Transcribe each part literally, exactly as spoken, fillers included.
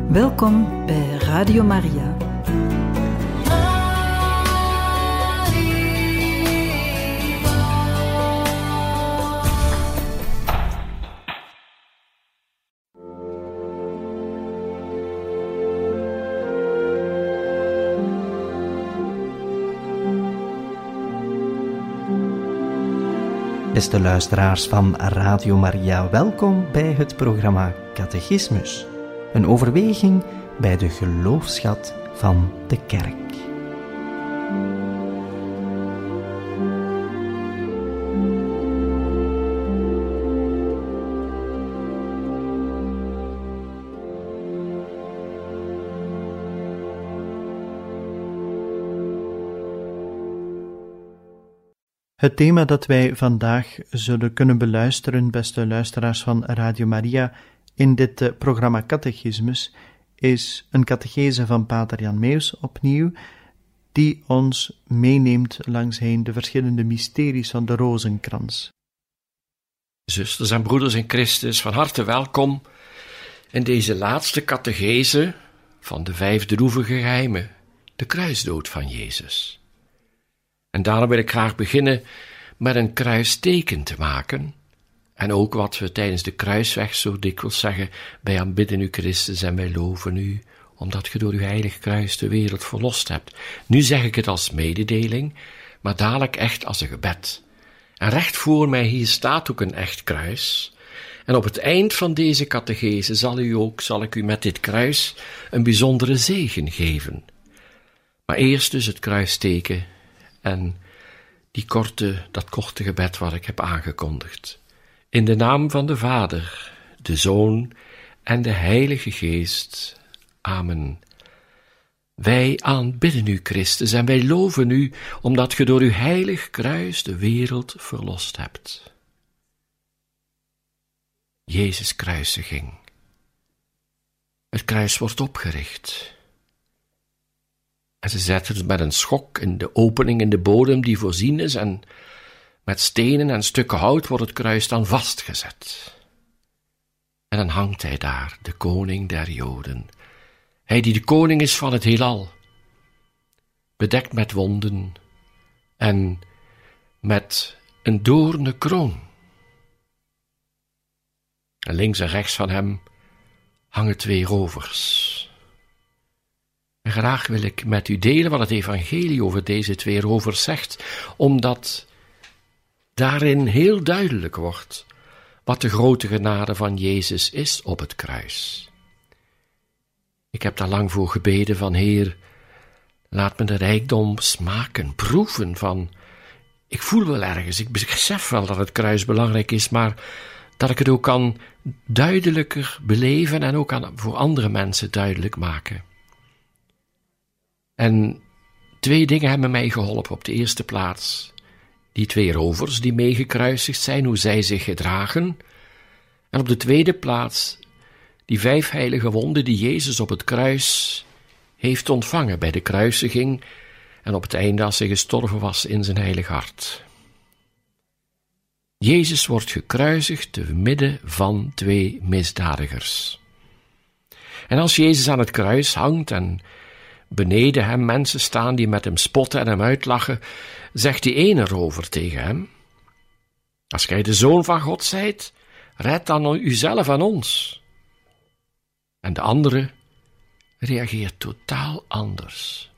Welkom bij Radio Maria. Beste luisteraars van Radio Maria, welkom bij het programma Catechismus. Een overweging bij de geloofsschat van de Kerk. Het thema dat wij vandaag zullen kunnen beluisteren, beste luisteraars van Radio Maria, in dit uh, programma Catechismus, is een catechese van Pater Jan Meus opnieuw, die ons meeneemt langsheen de verschillende mysteries van de rozenkrans. Zusters en broeders in Christus, van harte welkom in deze laatste catechese van de vijf droevige geheimen, de kruisdood van Jezus. En daarom wil ik graag beginnen met een kruisteken te maken. En ook wat we tijdens de kruisweg zo dikwijls zeggen: wij aanbidden u Christus en wij loven u, omdat ge door uw heilig kruis de wereld verlost hebt. Nu zeg ik het als mededeling, maar dadelijk echt als een gebed. En recht voor mij hier staat ook een echt kruis. En op het eind van deze catechese zal, u ook, zal ik u met dit kruis een bijzondere zegen geven. Maar eerst dus het kruisteken en die korte, dat korte gebed wat ik heb aangekondigd. In de naam van de Vader, de Zoon en de Heilige Geest. Amen. Wij aanbidden u, Christus, en wij loven u, omdat ge door uw heilig kruis de wereld verlost hebt. Jezus' kruisiging. Het kruis wordt opgericht. En ze zetten het met een schok in de opening in de bodem die voorzien is, en met stenen en stukken hout wordt het kruis dan vastgezet. En dan hangt hij daar, de koning der Joden. Hij die de koning is van het heelal, bedekt met wonden en met een doornen kroon. En links en rechts van hem hangen twee rovers. En graag wil ik met u delen wat het evangelie over deze twee rovers zegt, omdat daarin heel duidelijk wordt wat de grote genade van Jezus is op het kruis. Ik heb daar lang voor gebeden van: Heer, laat me de rijkdom smaken, proeven van, ik voel wel ergens, ik besef wel dat het kruis belangrijk is, maar dat ik het ook kan duidelijker beleven en ook aan, voor andere mensen duidelijk maken. En twee dingen hebben mij geholpen. Op de eerste plaats die twee rovers die meegekruisigd zijn, hoe zij zich gedragen. En op de tweede plaats die vijf heilige wonden die Jezus op het kruis heeft ontvangen bij de kruisiging en op het einde als hij gestorven was in zijn heilig hart. Jezus wordt gekruisigd te midden van twee misdadigers. En als Jezus aan het kruis hangt en beneden hem mensen staan die met hem spotten en hem uitlachen, zegt die ene rover tegen hem: als gij de Zoon van God zijt, red dan uzelf en ons. En de andere reageert totaal anders.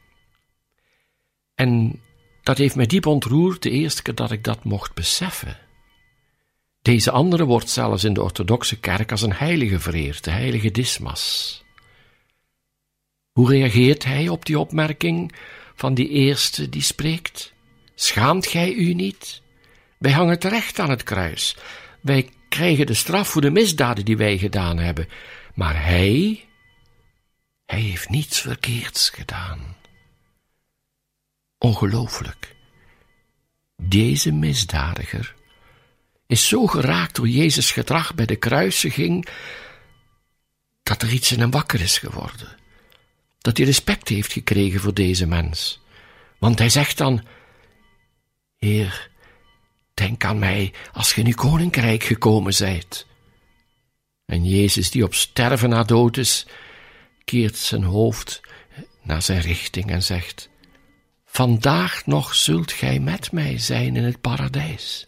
En dat heeft mij diep ontroerd de eerste keer dat ik dat mocht beseffen. Deze andere wordt zelfs in de orthodoxe kerk als een heilige vereerd, de heilige Dismas. Hoe reageert hij op die opmerking van die eerste die spreekt? Schaamt gij u niet? Wij hangen terecht aan het kruis. Wij krijgen de straf voor de misdaden die wij gedaan hebben. Maar hij, hij heeft niets verkeerds gedaan. Ongelooflijk. Deze misdadiger is zo geraakt door Jezus' gedrag bij de kruisiging, dat er iets in hem wakker is geworden. Dat hij respect heeft gekregen voor deze mens. Want hij zegt dan: Heer, denk aan mij als ge in uw koninkrijk gekomen zijt. En Jezus, die op sterven na dood is, keert zijn hoofd naar zijn richting en zegt: vandaag nog zult gij met mij zijn in het paradijs.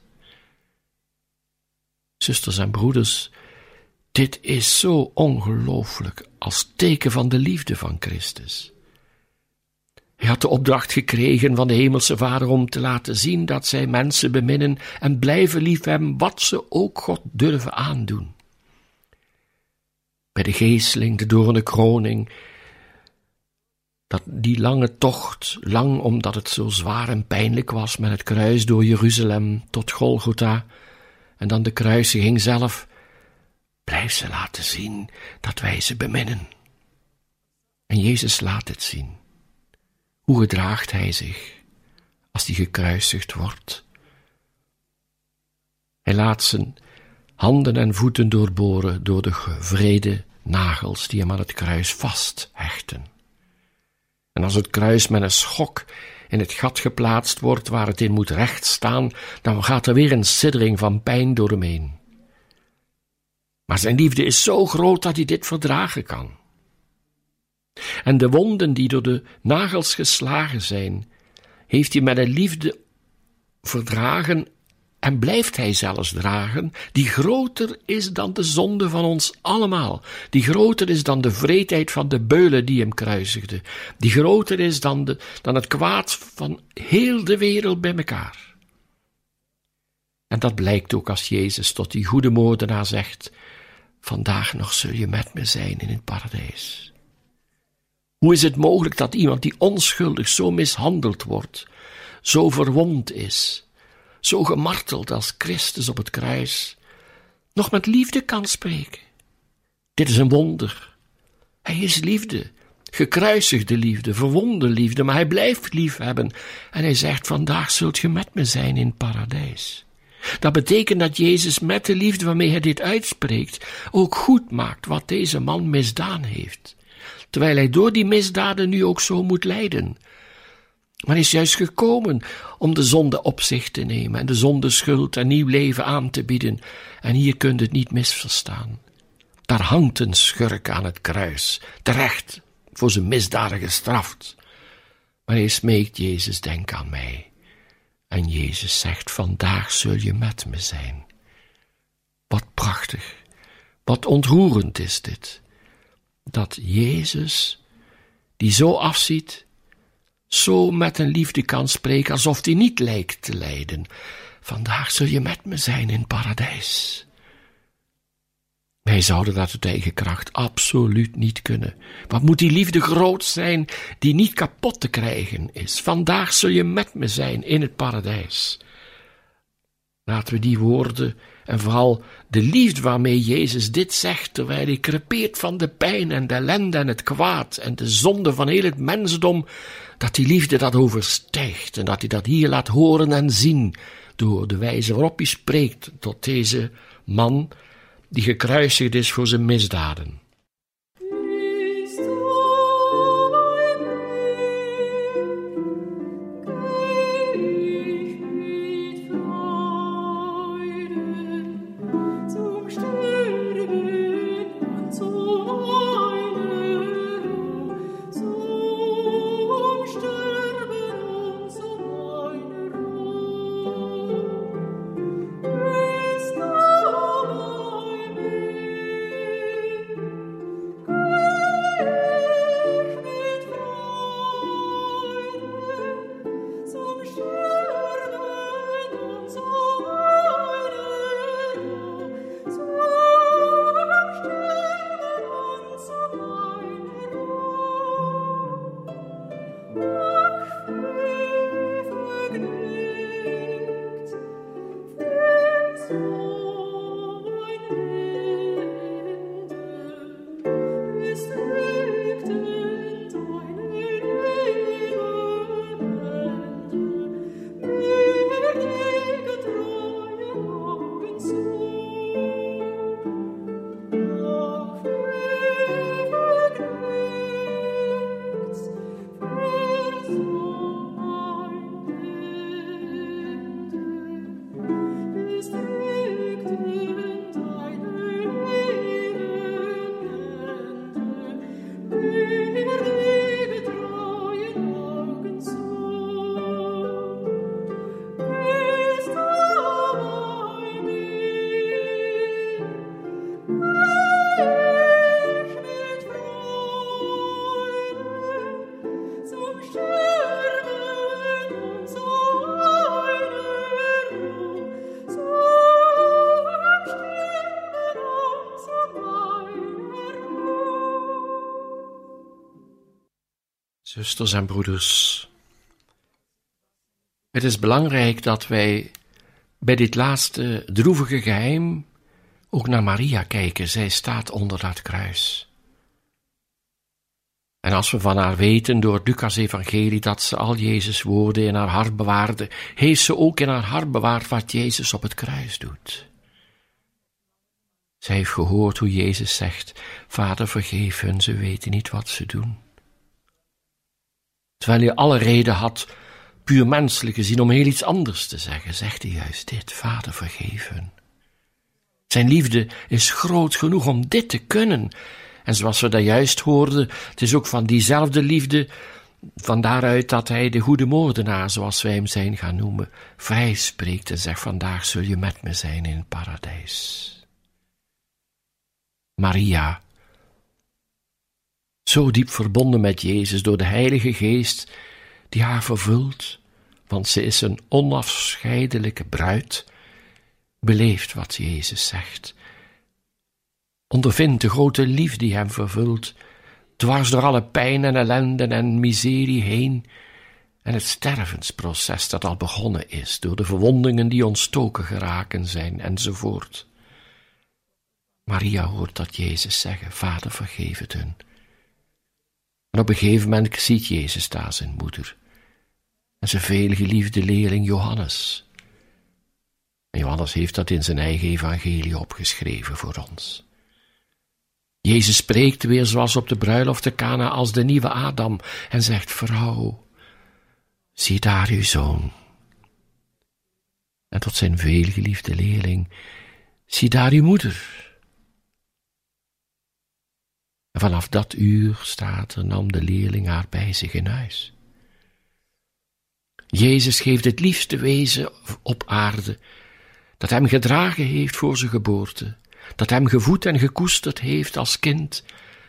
Zusters en broeders, dit is zo ongelooflijk als teken van de liefde van Christus. Hij had de opdracht gekregen van de hemelse Vader om te laten zien dat zij mensen beminnen en blijven liefhebben, wat ze ook God durven aandoen. Bij de geesteling, de doornen kroning, dat die lange tocht, lang omdat het zo zwaar en pijnlijk was met het kruis door Jeruzalem tot Golgotha, en dan de kruisiging zelf, blijft ze laten zien dat wij ze beminnen. En Jezus laat het zien. Hoe gedraagt hij zich als hij gekruisigd wordt? Hij laat zijn handen en voeten doorboren door de gevrede nagels die hem aan het kruis vasthechten. En als het kruis met een schok in het gat geplaatst wordt waar het in moet recht staan, dan gaat er weer een siddering van pijn door hem heen. Maar zijn liefde is zo groot dat hij dit verdragen kan. En de wonden die door de nagels geslagen zijn, heeft hij met een liefde verdragen en blijft hij zelfs dragen, die groter is dan de zonde van ons allemaal, die groter is dan de wreedheid van de beulen die hem kruisigden, die groter is dan, de, dan het kwaad van heel de wereld bij elkaar. En dat blijkt ook als Jezus tot die goede moordenaar zegt: vandaag nog zul je met me zijn in het paradijs. Hoe is het mogelijk dat iemand die onschuldig zo mishandeld wordt, zo verwond is, zo gemarteld als Christus op het kruis, nog met liefde kan spreken? Dit is een wonder. Hij is liefde, gekruisigde liefde, verwonde liefde, maar hij blijft lief hebben. En hij zegt: vandaag zult je met me zijn in het paradijs. Dat betekent dat Jezus met de liefde waarmee hij dit uitspreekt ook goed maakt wat deze man misdaan heeft, terwijl hij door die misdaden nu ook zo moet lijden. Maar hij is juist gekomen om de zonde op zich te nemen en de zondeschuld een nieuw leven aan te bieden. En hier kunt het niet misverstaan. Daar hangt een schurk aan het kruis, terecht voor zijn misdaden gestraft. Maar hij smeekt Jezus: denk aan mij. En Jezus zegt: vandaag zul je met me zijn. Wat prachtig, wat ontroerend is dit. Dat Jezus, die zo afziet, zo met een liefde kan spreken alsof hij niet lijkt te lijden. Vandaag zul je met me zijn in het paradijs. Wij zouden dat uit eigen kracht absoluut niet kunnen. Wat moet die liefde groot zijn die niet kapot te krijgen is. Vandaag zul je met me zijn in het paradijs. Laten we die woorden en vooral de liefde waarmee Jezus dit zegt, terwijl hij krepeert van de pijn en de ellende en het kwaad en de zonde van heel het mensdom, dat die liefde dat overstijgt en dat hij dat hier laat horen en zien door de wijze waarop hij spreekt tot deze man die gekruisigd is voor zijn misdaden. Zusters en broeders, het is belangrijk dat wij bij dit laatste droevige geheim ook naar Maria kijken. Zij staat onder dat kruis. En als we van haar weten door het Lucas-evangelie dat ze al Jezus' woorden in haar hart bewaarde, heeft ze ook in haar hart bewaard wat Jezus op het kruis doet. Zij heeft gehoord hoe Jezus zegt: Vader, vergeef hun, ze weten niet wat ze doen. Terwijl hij alle reden had, puur menselijk gezien, om heel iets anders te zeggen, zegt hij juist dit: Vader, vergeef hun. Zijn liefde is groot genoeg om dit te kunnen. En zoals we dat juist hoorden, het is ook van diezelfde liefde, van daaruit dat hij de goede moordenaar, zoals wij hem zijn gaan noemen, vrij spreekt en zegt: vandaag zul je met me zijn in het paradijs. Maria, zo diep verbonden met Jezus door de Heilige Geest, die haar vervult, want ze is een onafscheidelijke bruid, beleeft wat Jezus zegt. Ondervindt de grote liefde die hem vervult, dwars door alle pijn en ellende en miserie heen, en het stervensproces dat al begonnen is, door de verwondingen die ontstoken geraken zijn, enzovoort. Maria hoort dat Jezus zeggen: Vader, vergeef het hun. En op een gegeven moment ziet Jezus daar zijn moeder en zijn veelgeliefde leerling Johannes. En Johannes heeft dat in zijn eigen evangelie opgeschreven voor ons. Jezus spreekt weer zoals op de bruiloft te Kana als de nieuwe Adam en zegt: vrouw, zie daar uw zoon. En tot zijn veelgeliefde leerling: zie daar uw moeder. En vanaf dat uur, staat er, nam de leerling haar bij zich in huis. Jezus geeft het liefste wezen op aarde, dat hem gedragen heeft voor zijn geboorte, dat hem gevoed en gekoesterd heeft als kind,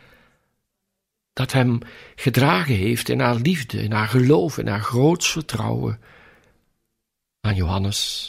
dat hem gedragen heeft in haar liefde, in haar geloof, in haar groots vertrouwen aan Johannes,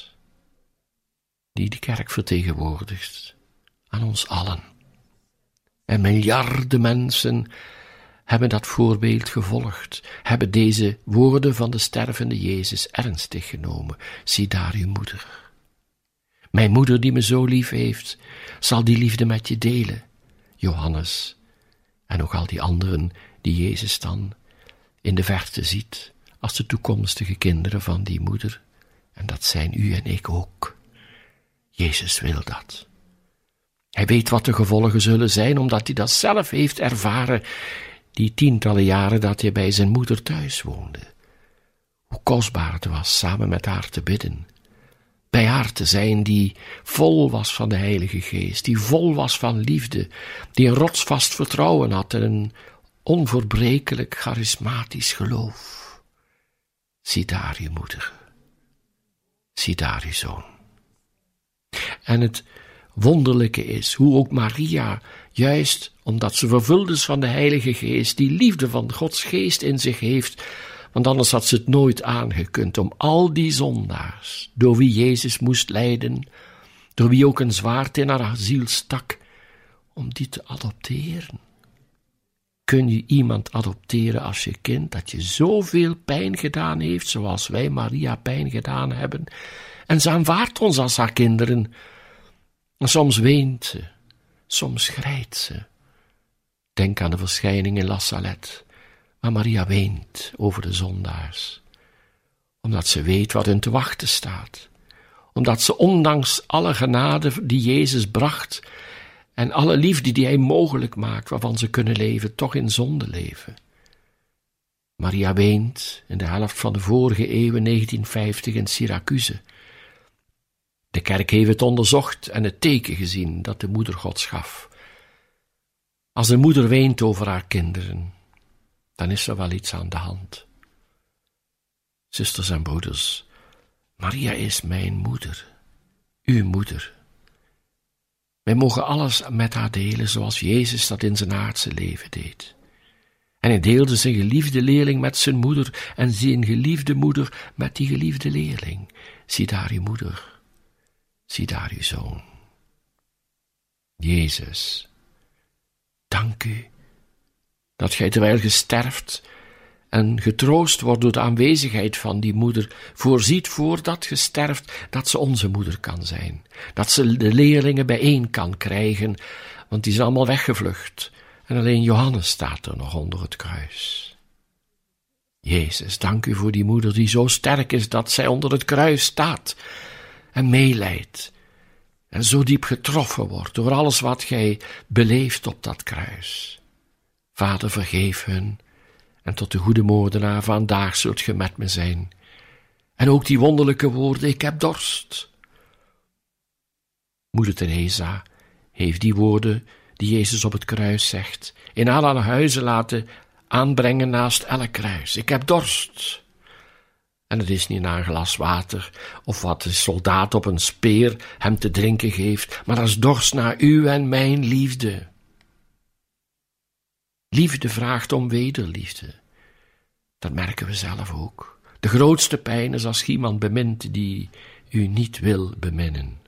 die de kerk vertegenwoordigt, aan ons allen. En miljarden mensen hebben dat voorbeeld gevolgd, hebben deze woorden van de stervende Jezus ernstig genomen. Zie daar uw moeder. Mijn moeder die me zo lief heeft, zal die liefde met je delen, Johannes. En ook al die anderen die Jezus dan in de verte ziet, als de toekomstige kinderen van die moeder. En dat zijn u en ik ook. Jezus wil dat. Hij weet wat de gevolgen zullen zijn, omdat hij dat zelf heeft ervaren, die tientallen jaren dat hij bij zijn moeder thuis woonde. Hoe kostbaar het was samen met haar te bidden. Bij haar te zijn die vol was van de Heilige Geest, die vol was van liefde, die een rotsvast vertrouwen had en een onverbrekelijk charismatisch geloof. Zie daar uw moeder. Zie daar uw zoon. En het wonderlijke is hoe ook Maria, juist omdat ze vervuld is van de Heilige Geest, die liefde van Gods Geest in zich heeft, want anders had ze het nooit aangekund om al die zondaars, door wie Jezus moest lijden, door wie ook een zwaard in haar ziel stak, om die te adopteren. Kun je iemand adopteren als je kind dat je zoveel pijn gedaan heeft, zoals wij Maria pijn gedaan hebben, en ze aanvaardt ons als haar kinderen. En soms weent ze, soms schrijdt ze. Denk aan de verschijning in La Salette, waar Maria weent over de zondaars, omdat ze weet wat hun te wachten staat, omdat ze ondanks alle genade die Jezus bracht en alle liefde die hij mogelijk maakt, waarvan ze kunnen leven, toch in zonde leven. Maria weent in de helft van de vorige eeuw, negentienvijftig, in Syracuse. De kerk heeft het onderzocht en het teken gezien dat de moeder Gods gaf. Als de moeder weent over haar kinderen, dan is er wel iets aan de hand. Zusters en broeders, Maria is mijn moeder, uw moeder. Wij mogen alles met haar delen zoals Jezus dat in zijn aardse leven deed. En hij deelde zijn geliefde leerling met zijn moeder en zijn geliefde moeder met die geliefde leerling. Zie daar uw moeder. Zie daar uw zoon. Jezus, dank u dat gij terwijl ge sterft en getroost wordt door de aanwezigheid van die moeder, voorziet voordat je sterft dat ze onze moeder kan zijn. Dat ze de leerlingen bijeen kan krijgen, want die zijn allemaal weggevlucht. En alleen Johannes staat er nog onder het kruis. Jezus, dank u voor die moeder die zo sterk is dat zij onder het kruis staat en meelijdt. En zo diep getroffen wordt door alles wat gij beleeft op dat kruis. Vader, vergeef hun. En tot de goede moordenaar vandaag zult ge met me zijn. En ook die wonderlijke woorden, ik heb dorst. Moeder Teresa heeft die woorden die Jezus op het kruis zegt, in alle huizen laten aanbrengen naast elk kruis. Ik heb dorst. En het is niet naar een glas water, of wat de soldaat op een speer hem te drinken geeft, maar dat is dorst naar u en mijn liefde. Liefde vraagt om wederliefde. Dat merken we zelf ook. De grootste pijn is als iemand bemint die u niet wil beminnen.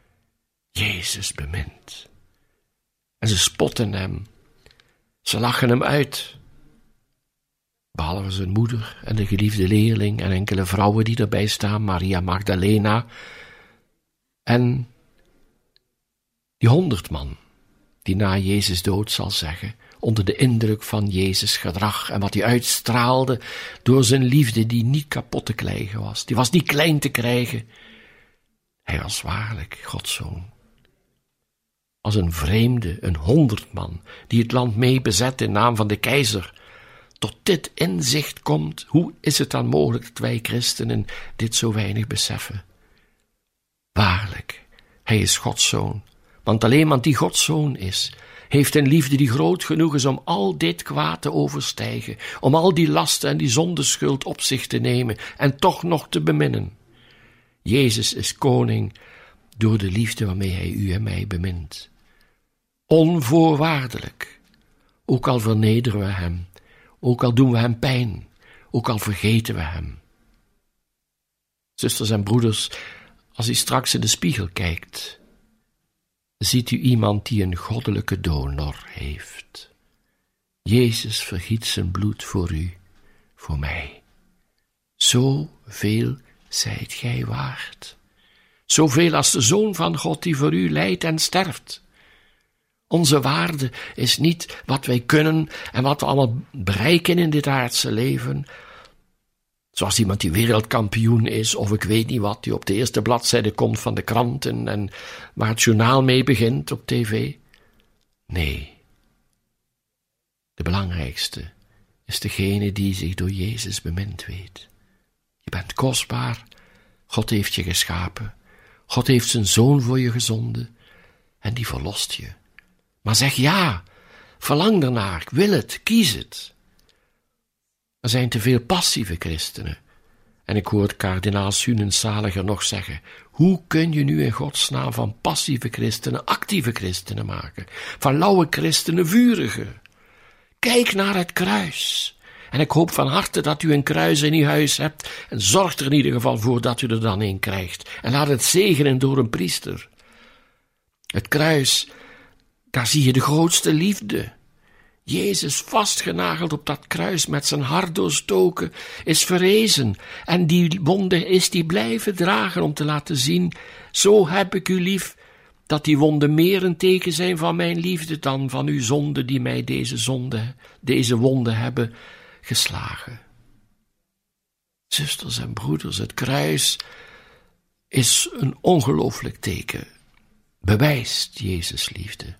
Jezus bemint. En ze spotten hem. Ze lachen hem uit. Behalve zijn moeder en de geliefde leerling en enkele vrouwen die erbij staan, Maria Magdalena en die honderdman die na Jezus dood zal zeggen, onder de indruk van Jezus' gedrag en wat hij uitstraalde door zijn liefde die niet kapot te krijgen was, die was niet klein te krijgen. Hij was waarlijk Gods zoon. Als een vreemde, een honderdman, die het land mee bezet in naam van de keizer, tot dit inzicht komt, hoe is het dan mogelijk dat wij christenen dit zo weinig beseffen? Waarlijk, hij is Gods zoon, want alleen iemand die Gods zoon is, heeft een liefde die groot genoeg is om al dit kwaad te overstijgen, om al die lasten en die zondeschuld op zich te nemen en toch nog te beminnen. Jezus is koning door de liefde waarmee hij u en mij bemint. Onvoorwaardelijk, ook al vernederen we hem, ook al doen we hem pijn, ook al vergeten we hem. Zusters en broeders, als u straks in de spiegel kijkt, ziet u iemand die een goddelijke donor heeft. Jezus vergiet zijn bloed voor u, voor mij. Zoveel zijt gij waard. Zoveel als de Zoon van God die voor u lijdt en sterft. Onze waarde is niet wat wij kunnen en wat we allemaal bereiken in dit aardse leven. Zoals iemand die wereldkampioen is, of ik weet niet wat, die op de eerste bladzijde komt van de kranten en waar het journaal mee begint op tv. Nee. De belangrijkste is degene die zich door Jezus bemind weet. Je bent kostbaar. God heeft je geschapen. God heeft zijn Zoon voor je gezonden en die verlost je. Maar zeg ja, verlang ernaar, ik wil het, kies het. Er zijn te veel passieve christenen. En ik hoor kardinaal Sunensaliger nog zeggen, hoe kun je nu in Gods naam van passieve christenen actieve christenen maken? Van lauwe christenen vurige? Kijk naar het kruis. En ik hoop van harte dat u een kruis in uw huis hebt en zorg er in ieder geval voor dat u er dan een krijgt. En laat het zegenen door een priester. Het kruis, daar zie je de grootste liefde. Jezus, vastgenageld op dat kruis met zijn hart doorstoken, is verrezen. En die wonde is die blijven dragen om te laten zien, zo heb ik u lief, dat die wonden meer een teken zijn van mijn liefde dan van uw zonde die mij deze zonde, deze wonden hebben geslagen. Zusters en broeders, het kruis is een ongelooflijk teken, bewijst Jezus' liefde.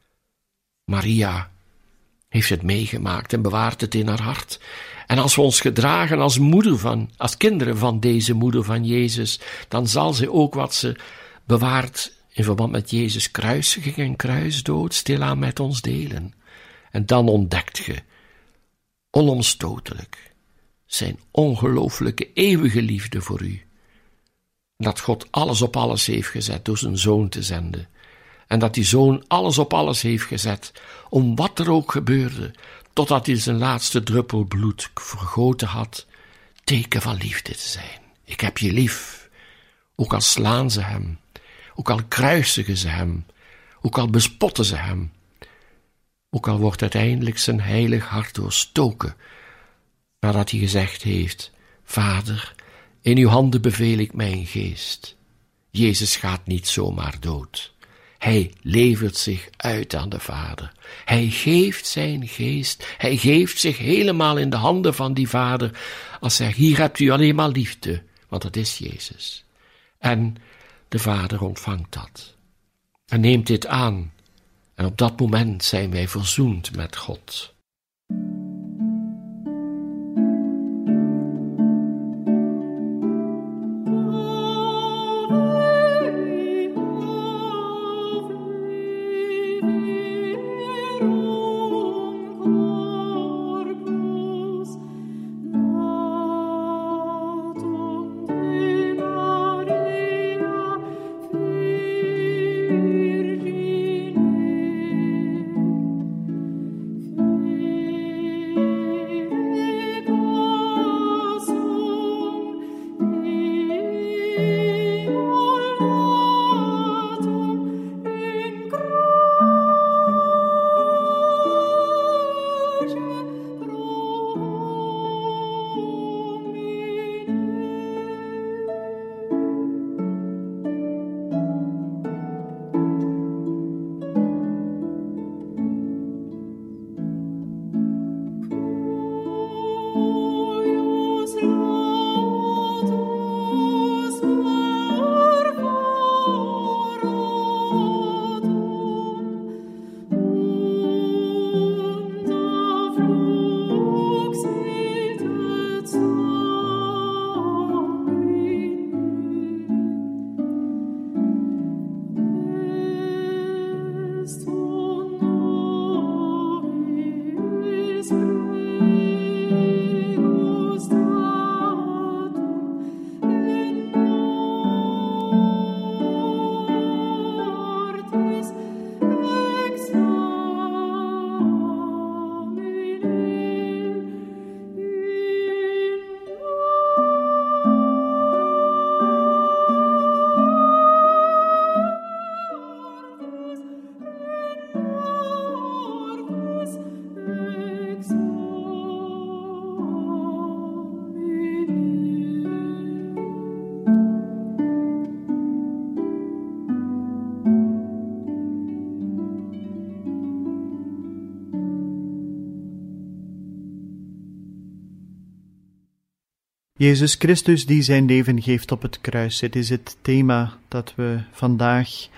Maria heeft het meegemaakt en bewaart het in haar hart. En als we ons gedragen als moeder van, als kinderen van deze moeder van Jezus, dan zal ze ook wat ze bewaart in verband met Jezus' kruisiging en kruisdood stilaan met ons delen. En dan ontdekt je, onomstotelijk, zijn ongelooflijke eeuwige liefde voor u. Dat God alles op alles heeft gezet door zijn Zoon te zenden. En dat die Zoon alles op alles heeft gezet, om wat er ook gebeurde, totdat hij zijn laatste druppel bloed vergoten had, teken van liefde te zijn. Ik heb je lief, ook al slaan ze hem, ook al kruisigen ze hem, ook al bespotten ze hem, ook al wordt uiteindelijk zijn heilig hart doorstoken, nadat hij gezegd heeft: Vader, in uw handen beveel ik mijn geest. Jezus gaat niet zomaar dood. Hij levert zich uit aan de Vader. Hij geeft zijn geest. Hij geeft zich helemaal in de handen van die Vader. Als hij: hier hebt u alleen maar liefde, want dat is Jezus. En de Vader ontvangt dat. En neemt dit aan. En op dat moment zijn wij verzoend met God. Jezus Christus die zijn leven geeft op het kruis. Het is het thema dat we vandaag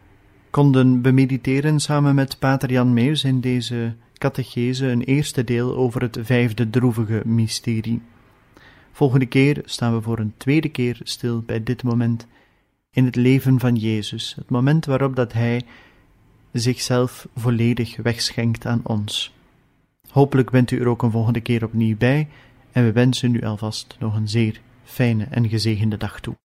konden bemediteren samen met Pater Jan Meus in deze catechese, een eerste deel over het vijfde droevige mysterie. Volgende keer staan we voor een tweede keer stil bij dit moment in het leven van Jezus, het moment waarop dat Hij zichzelf volledig wegschenkt aan ons. Hopelijk bent u er ook een volgende keer opnieuw bij en we wensen u alvast nog een zeer fijne en gezegende dag toe.